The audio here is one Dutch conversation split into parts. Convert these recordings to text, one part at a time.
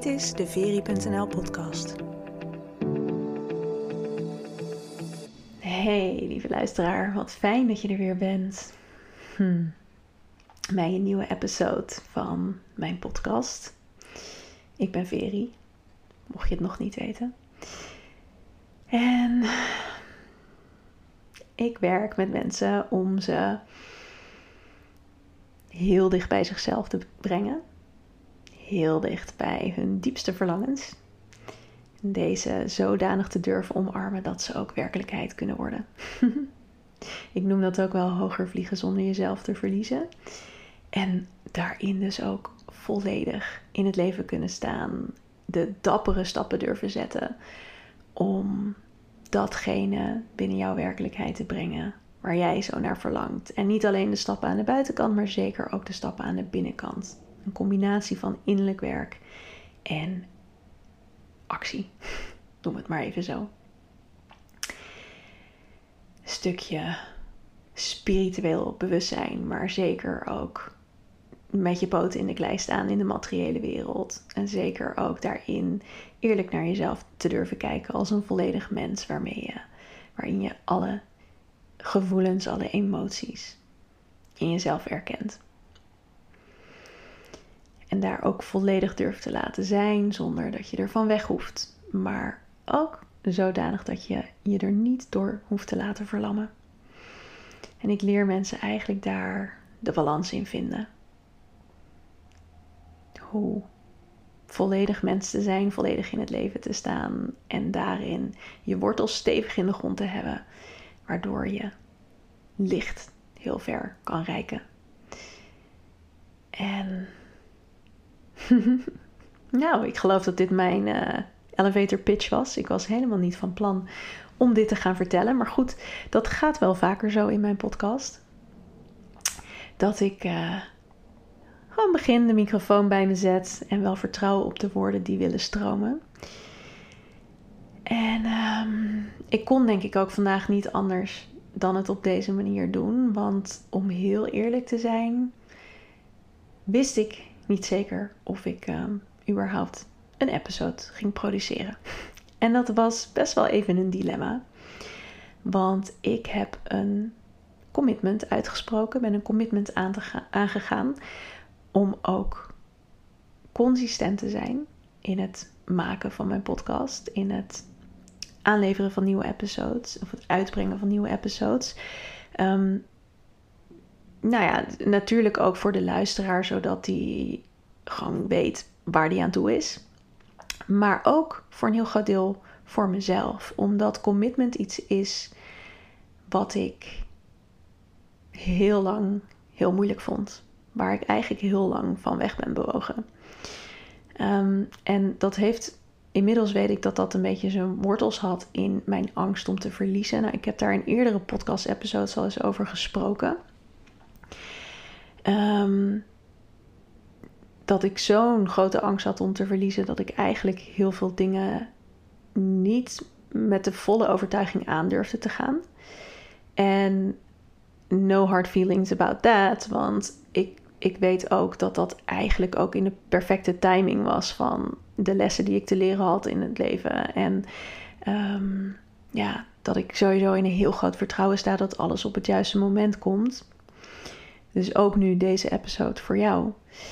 Dit is de Veri.nl podcast. Hey lieve luisteraar, wat fijn dat je er weer bent. Bij een nieuwe episode van mijn podcast. Ik ben Veri, mocht je het nog niet weten. En ik werk met mensen om ze heel dicht bij zichzelf te brengen. Heel dicht bij hun diepste verlangens. Deze zodanig te durven omarmen dat ze ook werkelijkheid kunnen worden. Ik noem dat ook wel hoger vliegen zonder jezelf te verliezen. En daarin dus ook volledig in het leven kunnen staan. De dappere stappen durven zetten om datgene binnen jouw werkelijkheid te brengen waar jij zo naar verlangt. En niet alleen de stappen aan de buitenkant, maar zeker ook de stappen aan de binnenkant. Een combinatie van innerlijk werk en actie. Noem het maar even zo. Een stukje spiritueel bewustzijn, maar zeker ook met je poten in de klei staan in de materiële wereld. En zeker ook daarin eerlijk naar jezelf te durven kijken als een volledig mens waarin je alle gevoelens, alle emoties in jezelf erkent. En daar ook volledig durft te laten zijn zonder dat je ervan weg hoeft. Maar ook zodanig dat je je er niet door hoeft te laten verlammen. En ik leer mensen eigenlijk daar de balans in vinden. Hoe volledig mens te zijn, volledig in het leven te staan. En daarin je wortels stevig in de grond te hebben. Waardoor je licht heel ver kan reiken. En nou, ik geloof dat dit mijn elevator pitch was. Ik was helemaal niet van plan om dit te gaan vertellen. Maar goed, dat gaat wel vaker zo in mijn podcast. Dat ik gewoon begin, de microfoon bij me zet en wel vertrouwen op de woorden die willen stromen. En ik kon denk ik ook vandaag niet anders dan het op deze manier doen. Want om heel eerlijk te zijn, wist ik niet zeker of ik überhaupt een episode ging produceren. En dat was best wel even een dilemma. Want ik heb een commitment uitgesproken, ben een commitment aangegaan om ook consistent te zijn in het maken van mijn podcast, in het aanleveren van nieuwe episodes of het uitbrengen van nieuwe episodes. Nou ja, natuurlijk ook voor de luisteraar, zodat die gewoon weet waar die aan toe is. Maar ook voor een heel groot deel voor mezelf. Omdat commitment iets is wat ik heel lang heel moeilijk vond. Waar ik eigenlijk heel lang van weg ben bewogen. En dat heeft, inmiddels weet ik dat dat een beetje zijn wortels had in mijn angst om te verliezen. Nou, ik heb daar in eerdere podcast-episodes al eens over gesproken. Dat ik zo'n grote angst had om te verliezen, dat ik eigenlijk heel veel dingen niet met de volle overtuiging aandurfde te gaan. En no hard feelings about that, want ik weet ook dat dat eigenlijk ook in de perfecte timing was van de lessen die ik te leren had in het leven. En dat ik sowieso in een heel groot vertrouwen sta dat alles op het juiste moment komt. Dus ook nu deze episode voor jou.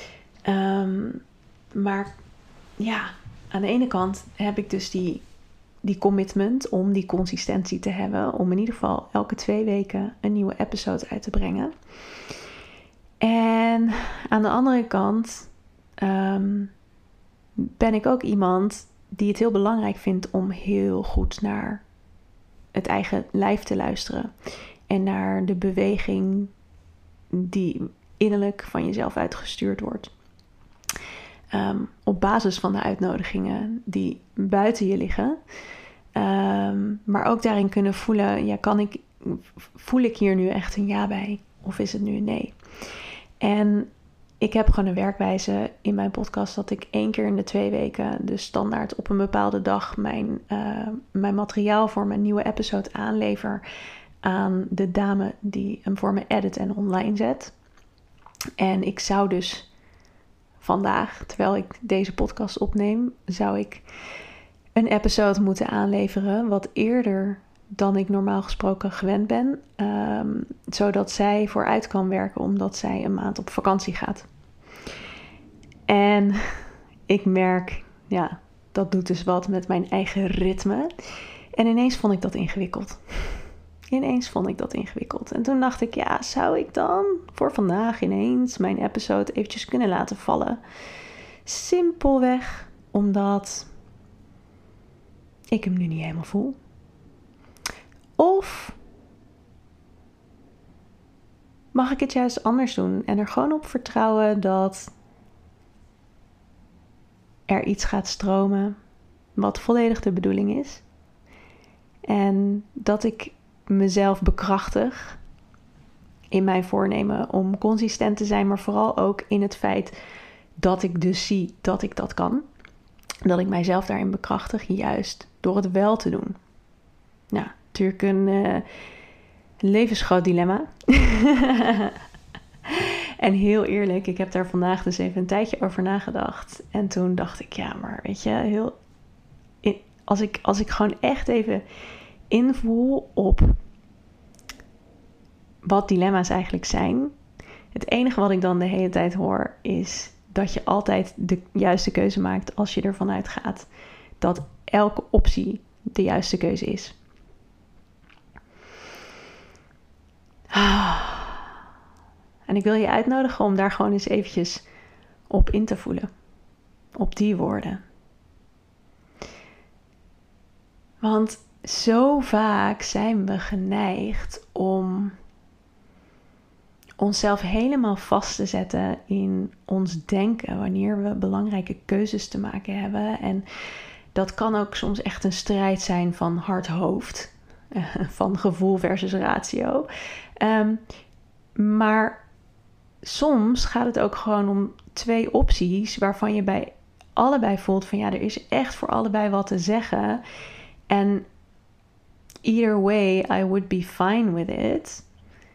Maar ja, aan de ene kant heb ik dus die commitment om die consistentie te hebben. Om in ieder geval elke 2 weken een nieuwe episode uit te brengen. En aan de andere kant ben ik ook iemand die het heel belangrijk vindt om heel goed naar het eigen lijf te luisteren. En naar de beweging die innerlijk van jezelf uitgestuurd wordt. Op basis van de uitnodigingen die buiten je liggen. Maar ook daarin kunnen voelen, voel ik hier nu echt een ja bij? Of is het nu een nee? En ik heb gewoon een werkwijze in mijn podcast dat ik 1 keer in de 2 weken, dus standaard op een bepaalde dag, mijn materiaal voor mijn nieuwe episode aanlever aan de dame die hem voor me edit en online zet. En ik zou dus vandaag, terwijl ik deze podcast opneem, zou ik een episode moeten aanleveren wat eerder dan ik normaal gesproken gewend ben. Zodat zij vooruit kan werken omdat zij een maand op vakantie gaat. En ik merk, ja, dat doet dus wat met mijn eigen ritme. En ineens vond ik dat ingewikkeld. En toen dacht ik, ja, zou ik dan voor vandaag ineens mijn episode eventjes kunnen laten vallen? Simpelweg omdat ik hem nu niet helemaal voel. Of mag ik het juist anders doen en er gewoon op vertrouwen dat er iets gaat stromen wat volledig de bedoeling is. En dat ik mezelf bekrachtig in mijn voornemen om consistent te zijn, maar vooral ook in het feit dat ik dus zie dat ik dat kan. Dat ik mijzelf daarin bekrachtig, juist door het wel te doen. Nou, natuurlijk een levensgroot dilemma. En heel eerlijk, ik heb daar vandaag dus even een tijdje over nagedacht. En toen dacht ik, ja, maar weet je, als ik gewoon echt even invoel op wat dilemma's eigenlijk zijn. Het enige wat ik dan de hele tijd hoor is dat je altijd de juiste keuze maakt als je ervan uitgaat dat elke optie de juiste keuze is. En ik wil je uitnodigen om daar gewoon eens eventjes op in te voelen. Op die woorden. Want zo vaak zijn we geneigd om onszelf helemaal vast te zetten in ons denken wanneer we belangrijke keuzes te maken hebben. En dat kan ook soms echt een strijd zijn van hart-hoofd, van gevoel versus ratio. Maar soms gaat het ook gewoon om twee opties waarvan je bij allebei voelt van ja, er is echt voor allebei wat te zeggen. En either way, I would be fine with it.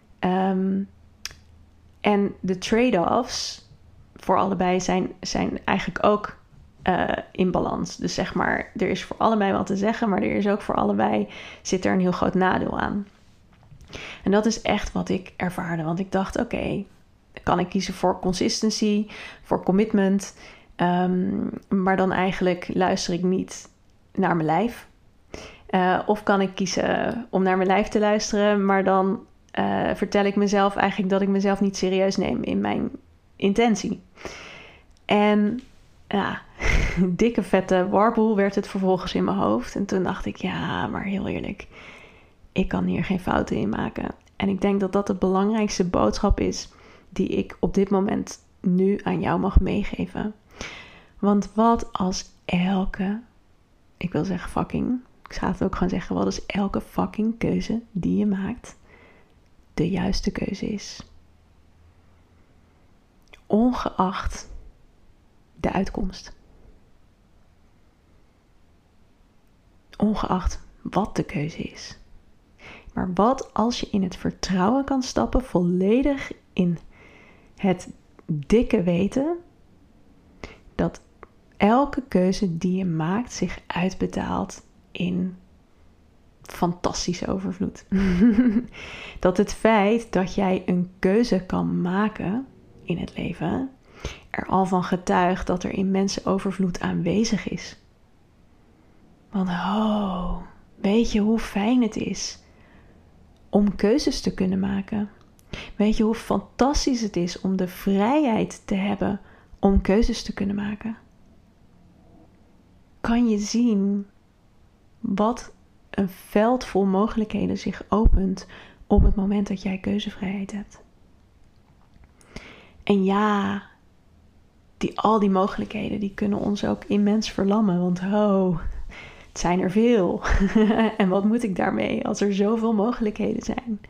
En de trade-offs voor allebei zijn eigenlijk ook in balans. Dus zeg maar, er is voor allebei wat te zeggen, maar er is ook voor allebei zit er een heel groot nadeel aan. En dat is echt wat ik ervaarde. Want ik dacht, oké, kan ik kiezen voor consistency, voor commitment. Maar dan eigenlijk luister ik niet naar mijn lijf. Of kan ik kiezen om naar mijn lijf te luisteren, maar dan vertel ik mezelf eigenlijk dat ik mezelf niet serieus neem in mijn intentie. En ja, dikke vette warboel werd het vervolgens in mijn hoofd. En toen dacht ik, ja, maar heel eerlijk, ik kan hier geen fouten in maken. En ik denk dat dat de belangrijkste boodschap is die ik op dit moment nu aan jou mag meegeven. Want wat als ik wil zeggen fucking, ik ga het ook gewoon zeggen, wat als elke fucking keuze die je maakt de juiste keuze is? Ongeacht de uitkomst. Ongeacht wat de keuze is. Maar wat als je in het vertrouwen kan stappen, volledig in het dikke weten, dat elke keuze die je maakt zich uitbetaalt in fantastische overvloed. Dat het feit dat jij een keuze kan maken in het leven er al van getuigt dat er immense overvloed aanwezig is. Want weet je hoe fijn het is om keuzes te kunnen maken? Weet je hoe fantastisch het is om de vrijheid te hebben om keuzes te kunnen maken? Kan je zien wat een veld vol mogelijkheden zich opent op het moment dat jij keuzevrijheid hebt? En ja, al die mogelijkheden die kunnen ons ook immens verlammen. Want het zijn er veel. En wat moet ik daarmee als er zoveel mogelijkheden zijn?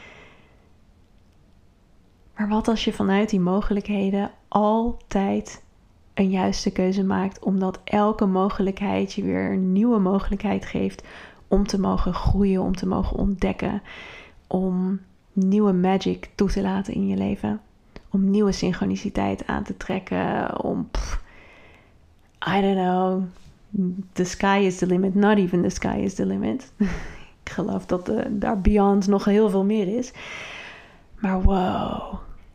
Maar wat als je vanuit die mogelijkheden altijd een juiste keuze maakt, omdat elke mogelijkheid je weer een nieuwe mogelijkheid geeft om te mogen groeien, om te mogen ontdekken, om nieuwe magic toe te laten in je leven. om nieuwe synchroniciteit aan te trekken, om, I don't know, the sky is the limit, not even the sky is the limit. Ik geloof dat daar beyond nog heel veel meer is. Maar wow,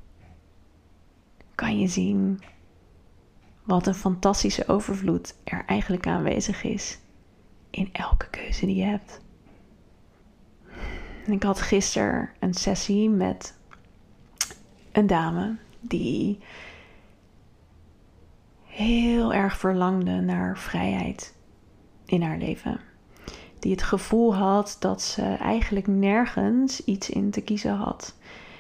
kan je zien wat een fantastische overvloed er eigenlijk aanwezig is in elke keuze die je hebt. En ik had gisteren een sessie met een dame die heel erg verlangde naar vrijheid in haar leven. Die het gevoel had dat ze eigenlijk nergens iets in te kiezen had.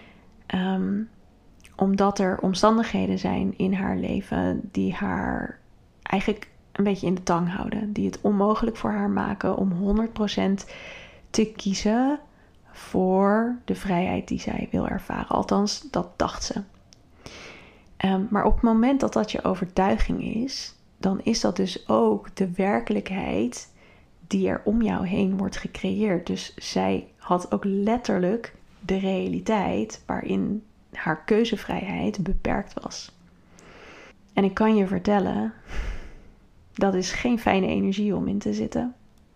Omdat er omstandigheden zijn in haar leven die haar eigenlijk een beetje in de tang houden. Die het onmogelijk voor haar maken om 100% te kiezen voor de vrijheid die zij wil ervaren. Althans, dat dacht ze. Maar op het moment dat dat je overtuiging is, dan is dat dus ook de werkelijkheid die er om jou heen wordt gecreëerd. Dus zij had ook letterlijk de realiteit waarin haar keuzevrijheid beperkt was. En ik kan je vertellen, dat is geen fijne energie om in te zitten.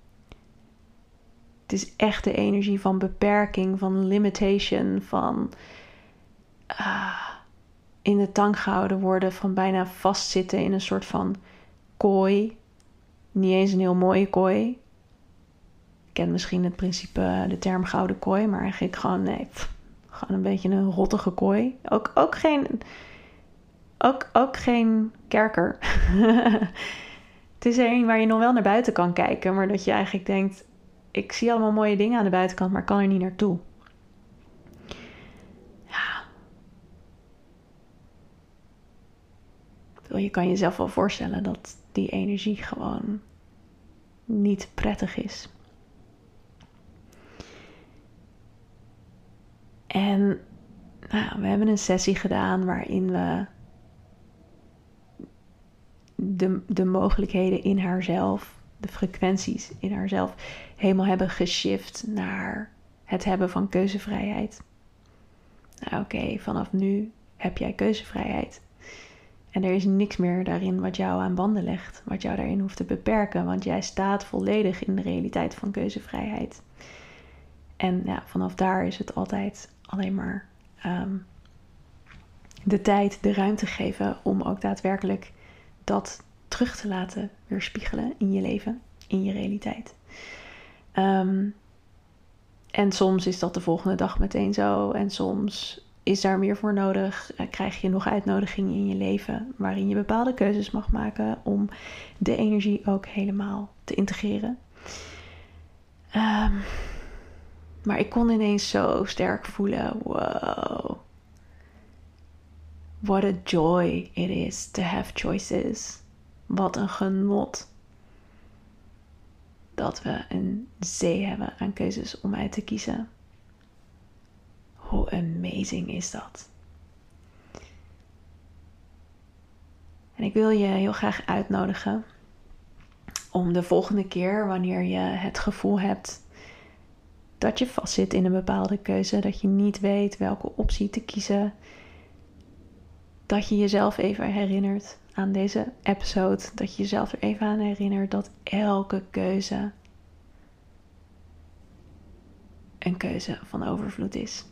Het is echt de energie van beperking, van limitation, van in de tang gehouden worden, van bijna vastzitten in een soort van kooi. Niet eens een heel mooie kooi. Je kent misschien het principe, de term gouden kooi, maar eigenlijk gewoon, gewoon een beetje een rottige kooi. Ook geen kerker. Het is er een waar je nog wel naar buiten kan kijken, maar dat je eigenlijk denkt, ik zie allemaal mooie dingen aan de buitenkant, maar ik kan er niet naartoe. Ja. Je kan jezelf wel voorstellen dat die energie gewoon niet prettig is. En we hebben een sessie gedaan waarin we de mogelijkheden in haarzelf, de frequenties in haarzelf, helemaal hebben geshift naar het hebben van keuzevrijheid. Oké, vanaf nu heb jij keuzevrijheid. En er is niks meer daarin wat jou aan banden legt, wat jou daarin hoeft te beperken, want jij staat volledig in de realiteit van keuzevrijheid. En vanaf daar is het altijd alleen maar de tijd, de ruimte geven om ook daadwerkelijk dat terug te laten weerspiegelen in je leven, in je realiteit. En soms is dat de volgende dag meteen zo. En soms is daar meer voor nodig. Krijg je nog uitnodigingen in je leven waarin je bepaalde keuzes mag maken om de energie ook helemaal te integreren. Maar ik kon ineens zo sterk voelen, wow. What a joy it is to have choices. Wat een genot dat we een zee hebben aan keuzes om uit te kiezen. Hoe amazing is dat? En ik wil je heel graag uitnodigen om de volgende keer, wanneer je het gevoel hebt dat je vastzit in een bepaalde keuze, dat je niet weet welke optie te kiezen, dat je jezelf even herinnert aan deze episode, dat je jezelf er even aan herinnert dat elke keuze een keuze van overvloed is.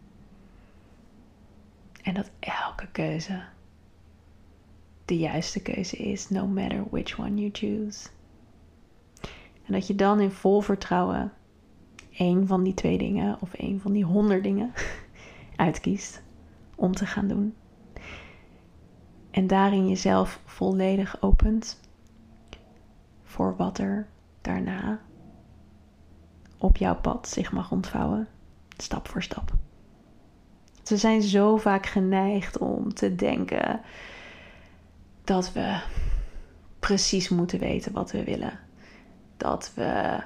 En dat elke keuze de juiste keuze is, no matter which one you choose. En dat je dan in vol vertrouwen één van die 2 dingen of één van die 100 dingen uitkiest om te gaan doen. En daarin jezelf volledig opent voor wat er daarna op jouw pad zich mag ontvouwen, stap voor stap. We zijn zo vaak geneigd om te denken dat we precies moeten weten wat we willen. Dat we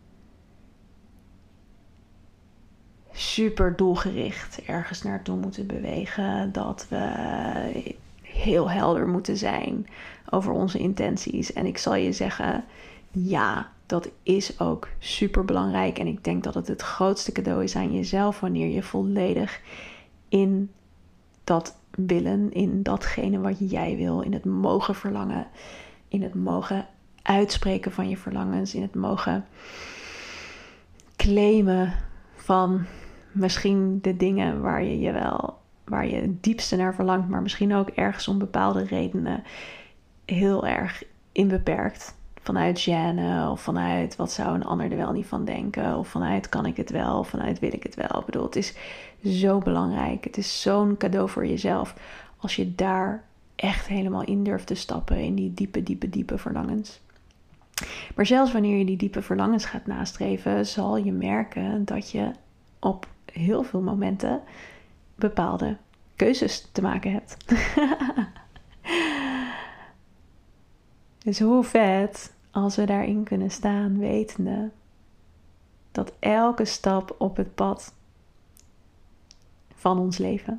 super doelgericht ergens naartoe moeten bewegen. Dat we heel helder moeten zijn over onze intenties. En ik zal je zeggen, ja, dat is ook super belangrijk. En ik denk dat het grootste cadeau is aan jezelf wanneer je volledig in dat willen in datgene wat jij wil. In het mogen verlangen. In het mogen uitspreken van je verlangens. In het mogen claimen van misschien de dingen waar je het diepste naar verlangt. Maar misschien ook ergens om bepaalde redenen heel erg in beperkt. Vanuit gêne of vanuit wat zou een ander er wel niet van denken. Of vanuit kan ik het wel, of vanuit wil ik het wel. Ik bedoel, het is zo belangrijk. Het is zo'n cadeau voor jezelf. Als je daar echt helemaal in durft te stappen. In die diepe, diepe, diepe verlangens. Maar zelfs wanneer je die diepe verlangens gaat nastreven, zal je merken dat je op heel veel momenten bepaalde keuzes te maken hebt. Dus hoe vet als we daarin kunnen staan, wetende dat elke stap op het pad van ons leven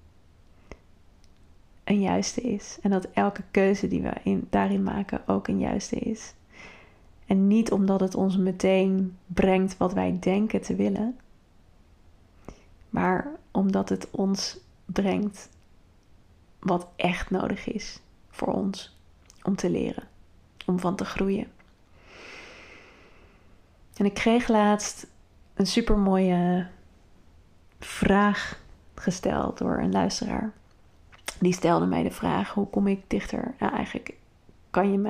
een juiste is. En dat elke keuze die we daarin maken ook een juiste is. En niet omdat het ons meteen brengt wat wij denken te willen, maar omdat het ons brengt wat echt nodig is voor ons om te leren, om van te groeien. En ik kreeg laatst een supermooie vraag gesteld door een luisteraar. Die stelde mij de vraag: hoe kom ik dichter? Nou, eigenlijk kan je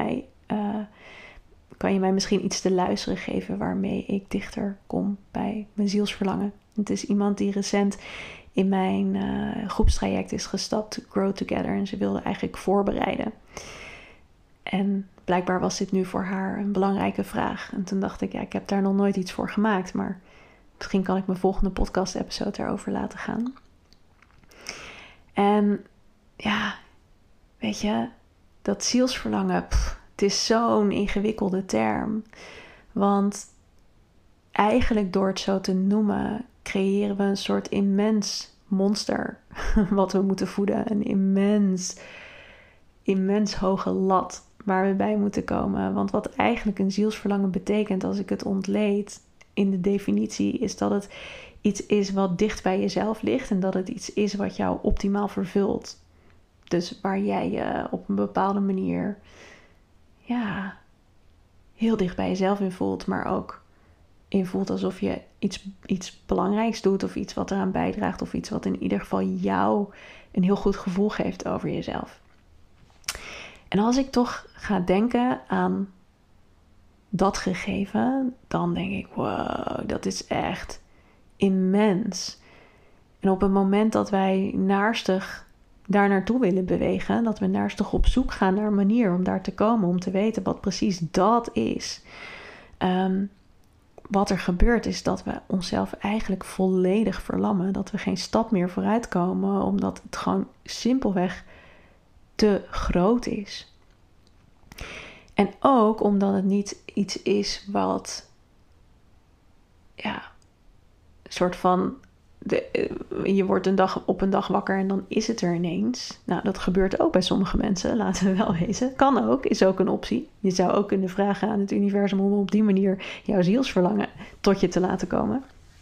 mij misschien iets te luisteren geven waarmee ik dichter kom bij mijn zielsverlangen. Het is iemand die recent in mijn groepstraject is gestapt, Grow Together. En ze wilde eigenlijk voorbereiden. En blijkbaar was dit nu voor haar een belangrijke vraag. En toen dacht ik, ik heb daar nog nooit iets voor gemaakt. Maar misschien kan ik mijn volgende podcast-episode daarover laten gaan. En ja, weet je, dat zielsverlangen, het is zo'n ingewikkelde term. Want eigenlijk door het zo te noemen, creëren we een soort immens monster wat we moeten voeden. Een immens hoge lat waar we bij moeten komen. Want wat eigenlijk een zielsverlangen betekent, als ik het ontleed in de definitie, is dat het iets is wat dicht bij jezelf ligt en dat het iets is wat jou optimaal vervult. Dus waar jij je op een bepaalde manier heel dicht bij jezelf in voelt, maar ook in voelt alsof je iets belangrijks doet of iets wat eraan bijdraagt of iets wat in ieder geval jou een heel goed gevoel geeft over jezelf. En als ik toch ga denken aan dat gegeven, dan denk ik, wow, dat is echt immens. En op het moment dat wij naarstig daar naartoe willen bewegen, dat we naarstig op zoek gaan naar een manier om daar te komen, om te weten wat precies dat is. Wat er gebeurt is dat we onszelf eigenlijk volledig verlammen. Dat we geen stap meer vooruit komen, omdat het gewoon simpelweg te groot is. En ook omdat het niet iets is wat soort van je wordt op een dag wakker en dan is het er ineens. Nou, dat gebeurt ook bij sommige mensen, laten we wel wezen. Kan ook, is ook een optie. Je zou ook kunnen vragen aan het universum om op die manier jouw zielsverlangen tot je te laten komen.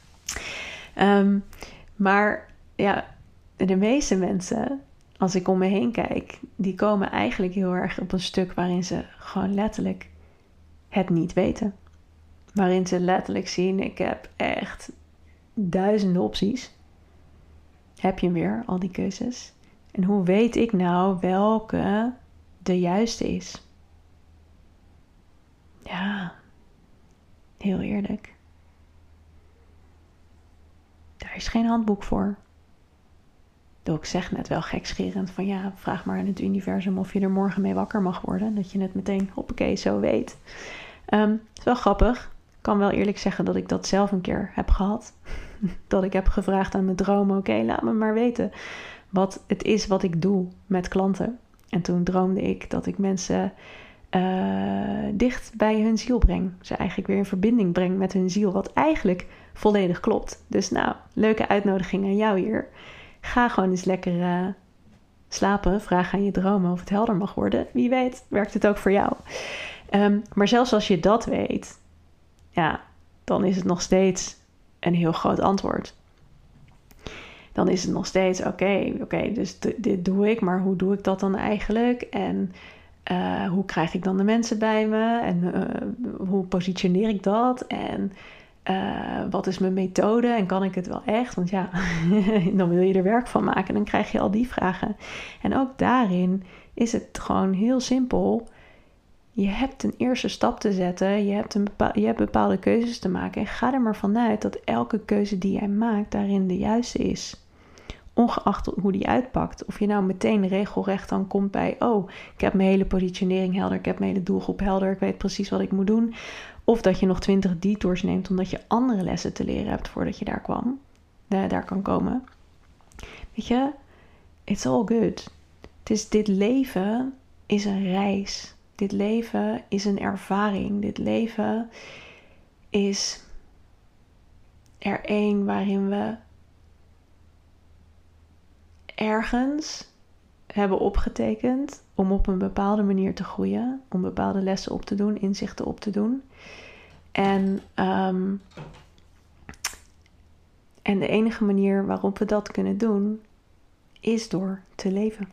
Maar ja, de meeste mensen, als ik om me heen kijk, die komen eigenlijk heel erg op een stuk waarin ze gewoon letterlijk het niet weten. Waarin ze letterlijk zien, ik heb echt duizenden opties. Heb je weer al die keuzes? En hoe weet ik nou welke de juiste is? Ja, heel eerlijk. Daar is geen handboek voor. Ik zeg net wel gekscherend van vraag maar aan het universum of je er morgen mee wakker mag worden. Dat je het meteen, hoppakee, zo weet. Het is wel grappig. Ik kan wel eerlijk zeggen dat ik dat zelf een keer heb gehad. Dat ik heb gevraagd aan mijn dromen, oké, laat me maar weten wat het is wat ik doe met klanten. En toen droomde ik dat ik mensen dicht bij hun ziel breng. Ze eigenlijk weer in verbinding breng met hun ziel, wat eigenlijk volledig klopt. Dus nou, leuke uitnodiging aan jou hier. Ga gewoon eens lekker slapen. Vraag aan je dromen of het helder mag worden. Wie weet werkt het ook voor jou. Maar zelfs als je dat weet, dan is het nog steeds een heel groot antwoord. dan is het nog steeds oké, dus dit doe ik, maar hoe doe ik dat dan eigenlijk? En hoe krijg ik dan de mensen bij me? En hoe positioneer ik dat? En wat is mijn methode? En kan ik het wel echt? Want ja, dan wil je er werk van maken. En dan krijg je al die vragen. En ook daarin is het gewoon heel simpel. Je hebt een eerste stap te zetten. Je hebt bepaalde keuzes te maken. En ga er maar vanuit dat elke keuze die jij maakt daarin de juiste is. Ongeacht hoe die uitpakt. Of je nou meteen regelrecht dan komt bij... ik heb mijn hele positionering helder. Ik heb mijn hele doelgroep helder. Ik weet precies wat ik moet doen. Of dat je nog 20 detours neemt... omdat je andere lessen te leren hebt voordat je daar kan komen. Weet je, it's all good. Dit leven is een reis. Dit leven is een ervaring. Dit leven is er één waarin we ergens hebben opgetekend om op een bepaalde manier te groeien, om bepaalde lessen op te doen, inzichten op te doen. En de enige manier waarop we dat kunnen doen, is door te leven.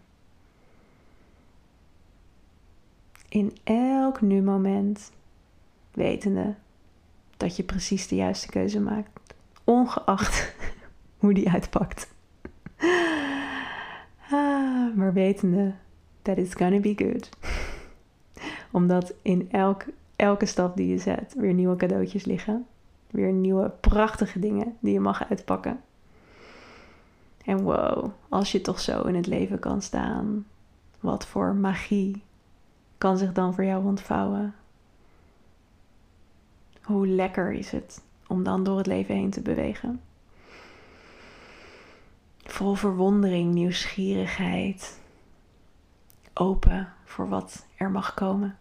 In elk nu moment, wetende dat je precies de juiste keuze maakt, ongeacht hoe die uitpakt. Maar wetende that it's gonna be good. Omdat in elke stap die je zet weer nieuwe cadeautjes liggen. Weer nieuwe prachtige dingen die je mag uitpakken. En wow, als je toch zo in het leven kan staan. Wat voor magie kan zich dan voor jou ontvouwen? Hoe lekker is het om dan door het leven heen te bewegen? Vol verwondering, nieuwsgierigheid. Open voor wat er mag komen.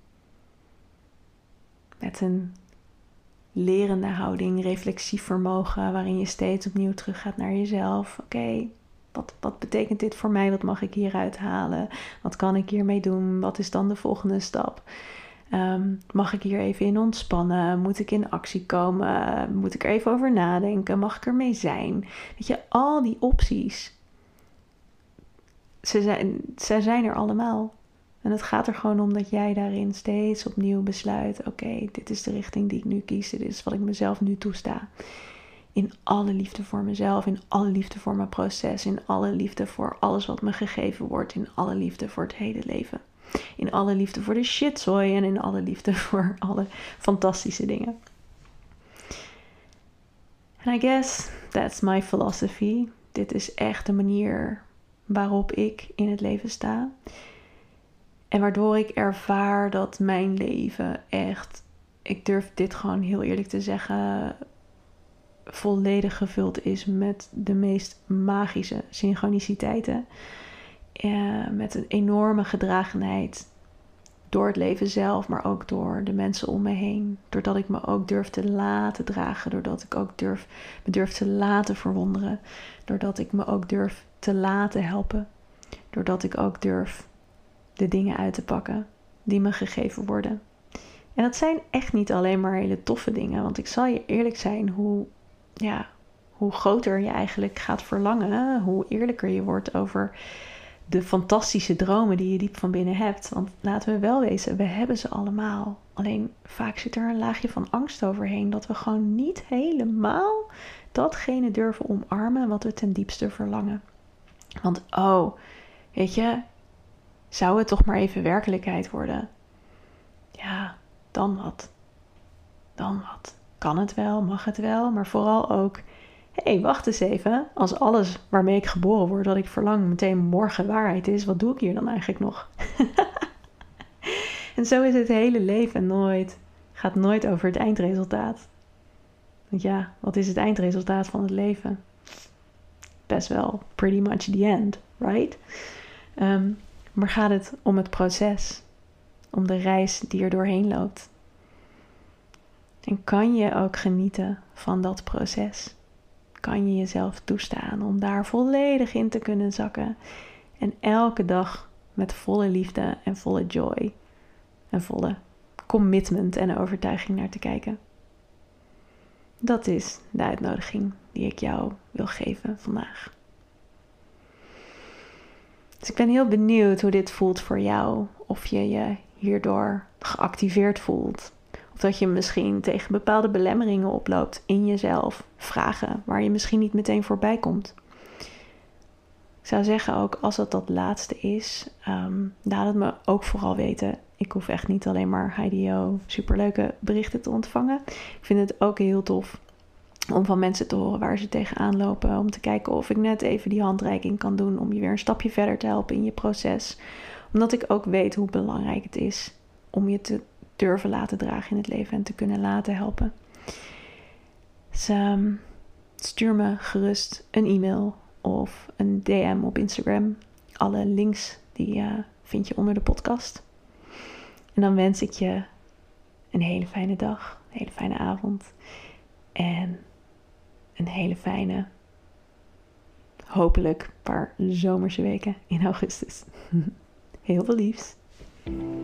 Met een lerende houding, reflexief vermogen, waarin je steeds opnieuw teruggaat naar jezelf. Oké, wat betekent dit voor mij? Wat mag ik hieruit halen? Wat kan ik hiermee doen? Wat is dan de volgende stap? Mag ik hier even in ontspannen? Moet ik in actie komen? Moet ik er even over nadenken? Mag ik ermee zijn? Weet je, al die opties. Ze zijn er allemaal. En het gaat er gewoon om dat jij daarin steeds opnieuw besluit. Oké, dit is de richting die ik nu kies. Dit is wat ik mezelf nu toesta. In alle liefde voor mezelf. In alle liefde voor mijn proces. In alle liefde voor alles wat me gegeven wordt. In alle liefde voor het hele leven. In alle liefde voor de shitzooi. En in alle liefde voor alle fantastische dingen. And I guess that's my philosophy. Dit is echt de manier waarop ik in het leven sta. En waardoor ik ervaar dat mijn leven echt, ik durf dit gewoon heel eerlijk te zeggen, volledig gevuld is met de meest magische synchroniciteiten. Met een enorme gedragenheid door het leven zelf, maar ook door de mensen om me heen. Doordat ik me ook durf te laten dragen, doordat ik ook me durf te laten verwonderen. Doordat ik me ook durf te laten helpen. Doordat ik ook durf de dingen uit te pakken die me gegeven worden. En dat zijn echt niet alleen maar hele toffe dingen. Want ik zal je eerlijk zijn, hoe groter je eigenlijk gaat verlangen, hoe eerlijker je wordt over de fantastische dromen die je diep van binnen hebt. Want laten we wel wezen, we hebben ze allemaal. Alleen vaak zit er een laagje van angst overheen, dat we gewoon niet helemaal datgene durven omarmen wat we ten diepste verlangen. Want weet je, zou het toch maar even werkelijkheid worden? Ja, dan wat? Kan het wel? Mag het wel? Maar vooral ook, wacht eens even. Als alles waarmee ik geboren word, wat ik verlang, meteen morgen waarheid is, wat doe ik hier dan eigenlijk nog? En zo is het hele leven gaat nooit over het eindresultaat. Want ja, wat is het eindresultaat van het leven? Best wel pretty much the end, right? Maar gaat het om het proces, om de reis die er doorheen loopt? En kan je ook genieten van dat proces? Kan je jezelf toestaan om daar volledig in te kunnen zakken en elke dag met volle liefde en volle joy en volle commitment en overtuiging naar te kijken? dat is de uitnodiging die ik jou wil geven vandaag. Dus ik ben heel benieuwd hoe dit voelt voor jou. Of je je hierdoor geactiveerd voelt. Of dat je misschien tegen bepaalde belemmeringen oploopt in jezelf. Vragen waar je misschien niet meteen voorbij komt. Ik zou zeggen ook als dat laatste is. Laat het me ook vooral weten. Ik hoef echt niet alleen maar Heidi-O superleuke berichten te ontvangen. Ik vind het ook heel tof om van mensen te horen waar ze tegenaan lopen. Om te kijken of ik net even die handreiking kan doen. Om je weer een stapje verder te helpen in je proces. Omdat ik ook weet hoe belangrijk het is om je te durven laten dragen in het leven. En te kunnen laten helpen. Dus stuur me gerust een e-mail of een DM op Instagram. Alle links die vind je onder de podcast. En dan wens ik je een hele fijne dag. Een hele fijne avond. En een hele fijne, hopelijk een paar zomerse weken in augustus. Heel veel liefs.